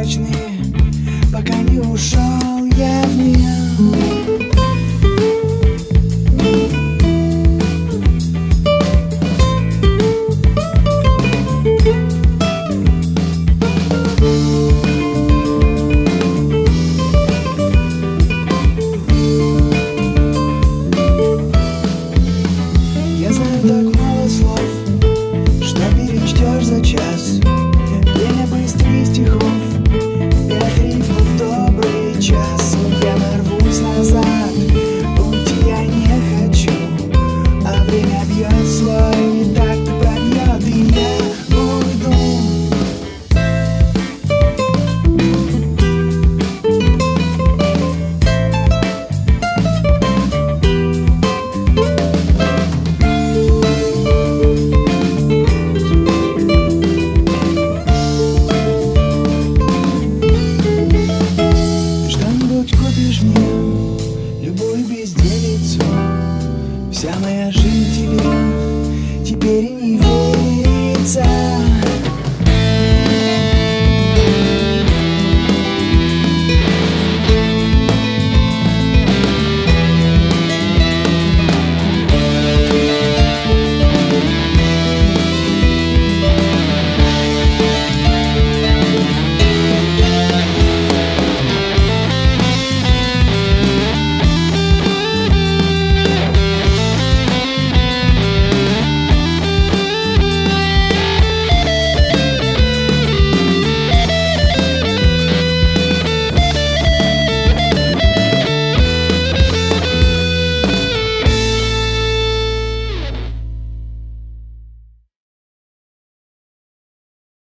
прозрачные, пока не ушел я в нее. Я знаю так мало слов, что перечтешь за час. Время быстрее стихов, 5 рифмов в добрый час. Вот я нарвусь назад, уйти я не хочу, а время бьет свой, и так ты пробьет, и я уйду. Купишь мне любую безделицу, вся моя жизнь тебе теперь и не